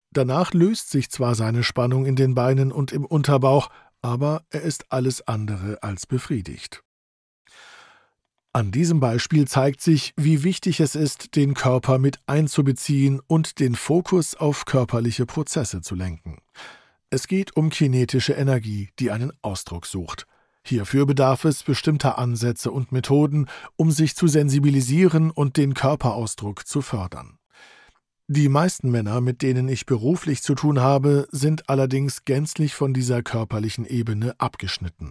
Danach löst sich zwar seine Spannung in den Beinen und im Unterbauch, aber er ist alles andere als befriedigt. An diesem Beispiel zeigt sich, wie wichtig es ist, den Körper mit einzubeziehen und den Fokus auf körperliche Prozesse zu lenken. Es geht um kinetische Energie, die einen Ausdruck sucht. Hierfür bedarf es bestimmter Ansätze und Methoden, um sich zu sensibilisieren und den Körperausdruck zu fördern. Die meisten Männer, mit denen ich beruflich zu tun habe, sind allerdings gänzlich von dieser körperlichen Ebene abgeschnitten.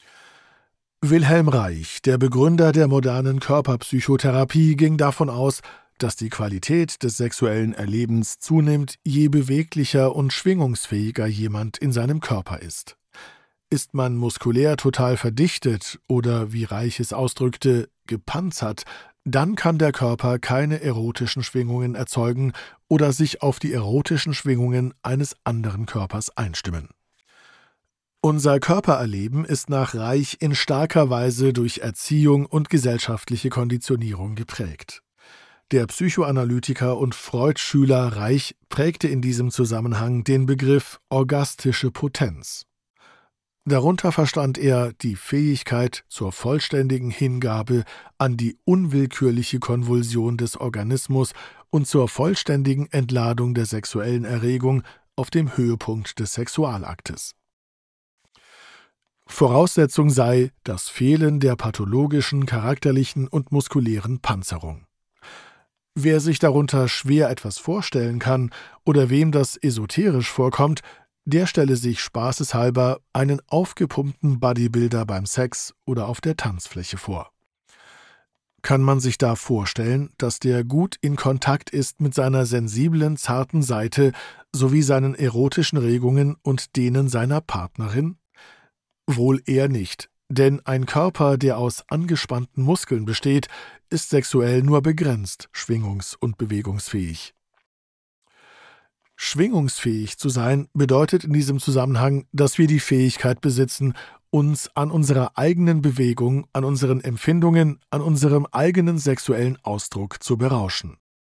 Wilhelm Reich, der Begründer der modernen Körperpsychotherapie, ging davon aus, dass die Qualität des sexuellen Erlebens zunimmt, je beweglicher und schwingungsfähiger jemand in seinem Körper ist. Ist man muskulär total verdichtet oder, wie Reich es ausdrückte, gepanzert, dann kann der Körper keine erotischen Schwingungen erzeugen oder sich auf die erotischen Schwingungen eines anderen Körpers einstimmen. Unser Körpererleben ist nach Reich in starker Weise durch Erziehung und gesellschaftliche Konditionierung geprägt. Der Psychoanalytiker und Freud-Schüler Reich prägte in diesem Zusammenhang den Begriff orgastische Potenz. Darunter verstand er die Fähigkeit zur vollständigen Hingabe an die unwillkürliche Konvulsion des Organismus und zur vollständigen Entladung der sexuellen Erregung auf dem Höhepunkt des Sexualaktes. Voraussetzung sei das Fehlen der pathologischen, charakterlichen und muskulären Panzerung. Wer sich darunter schwer etwas vorstellen kann oder wem das esoterisch vorkommt, der stelle sich spaßeshalber einen aufgepumpten Bodybuilder beim Sex oder auf der Tanzfläche vor. Kann man sich da vorstellen, dass der gut in Kontakt ist mit seiner sensiblen, zarten Seite sowie seinen erotischen Regungen und denen seiner Partnerin? Wohl eher nicht, denn ein Körper, der aus angespannten Muskeln besteht, ist sexuell nur begrenzt schwingungs- und bewegungsfähig. Schwingungsfähig zu sein bedeutet in diesem Zusammenhang, dass wir die Fähigkeit besitzen, uns an unserer eigenen Bewegung, an unseren Empfindungen, an unserem eigenen sexuellen Ausdruck zu berauschen.